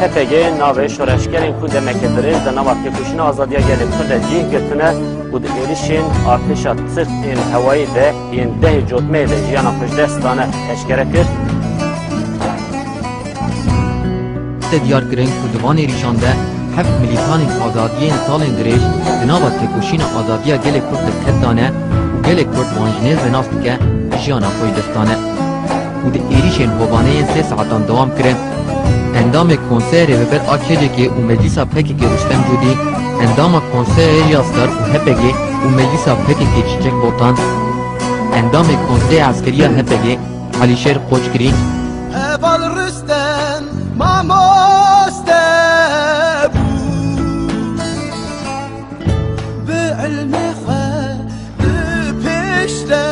هپگه ناوه شورشگرین کود مکدرین در نوات کشین آزادیا گلی کرد جیه گرتنه و در ایریشین آرتشا ترت این هوایی ده این ده جدمه ده جیانا پشدستانه اشکره کرد. دیار کرن کودوان ایریشانده 7 ملیتان آزادی سال درش در نوات کشین آزادیا گلی کرد کردانه و گلی کرد وانجنیز بناست که جیانا پشدستانه و در ایریشین هوانه 3 ساعتان دوام کرد. اندام کنسر و آکیجی که او مجلس پکی که رستم جودی اندام کنسر یاستر و هپگی او مجلس پکی که چیچک بوتان اندام کنسر عسکری هپگی علیشیر قوچکری اول رستم ماماسته بود به علم خود پیشته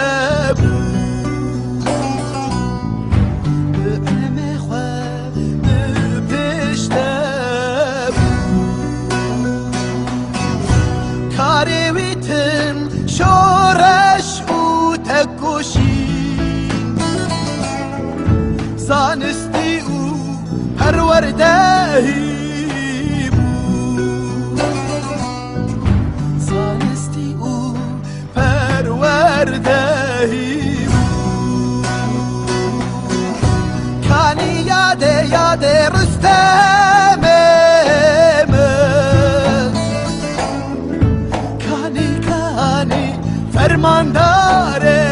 زانستی او پروردهی بود زانستی او پروردهی بود کانی یاد رستم من کانی فرمانداره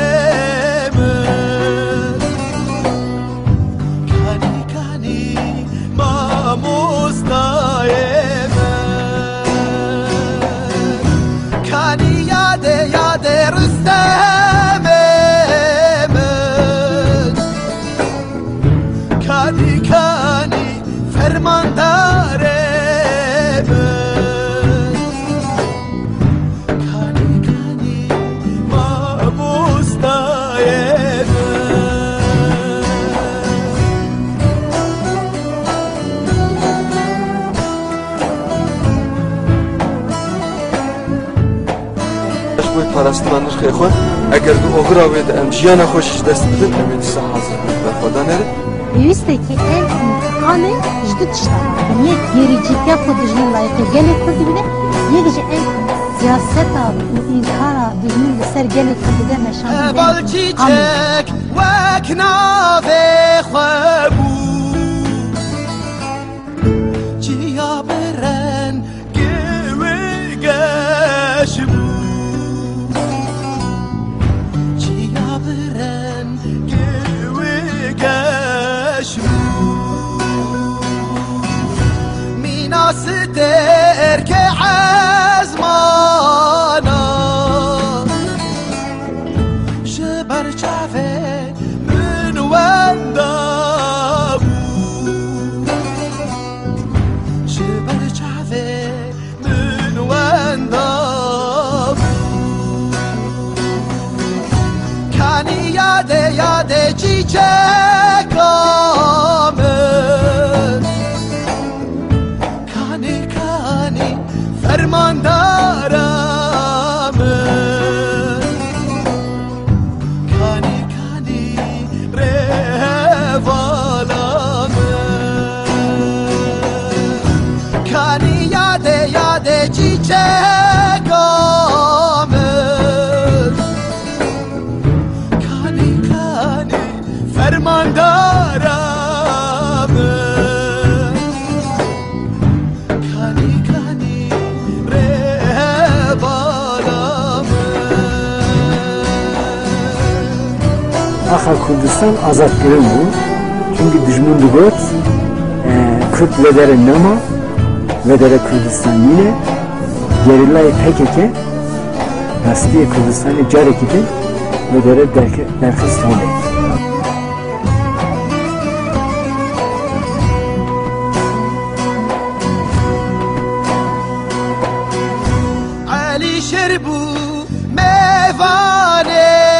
پرستوانش خیلی خواه اگر دو اغرا وید امجیان خوشش دست بدن امید سه حاضر و خدا نره بیوسته که این انتقامه جدو تشتغل یک گریجیتیا خودشون لایقه گلی کردی بده یک جه این سیاستا و این کارا دجمون بسر گلی کردی ده نشان بده بالچیچک وک ناوه خوابو جیا برن گوه گشبو ستر که عزمانا شبر جعفه من وندابو شبر جعفه من وندابو کانی یاد چیچه کامل فرماندارم کانی روالم کانی یاد چیچه کامل کانی فرماندارم آخر کردستان آزاد کردن بود چونکه دشمن بود کرد و در نما و در کردستان مینه گریلای PKK دستی کردستان جاری کردن و در درخواست هونه علی شربو میوان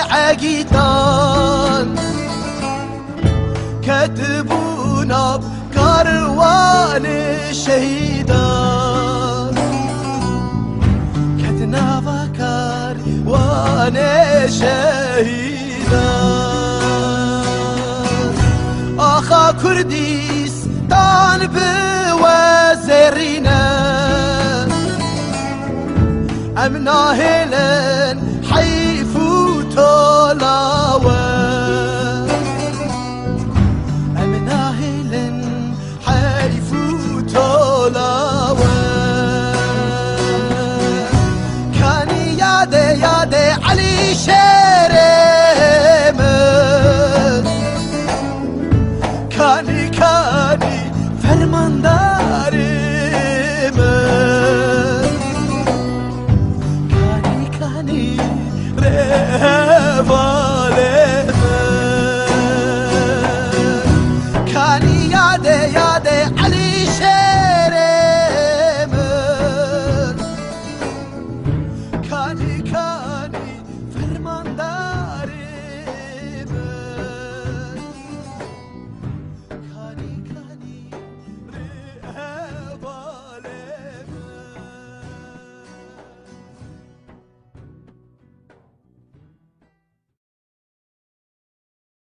عقیدان كتبونا بكروان الشهيدان كتنا بكروان الشهيدان آخا كرديستان وان بوزرينا ام ناهلن حيفو طلاوة ام ناهلن حيفو طلاوة كان ياده علي شيخ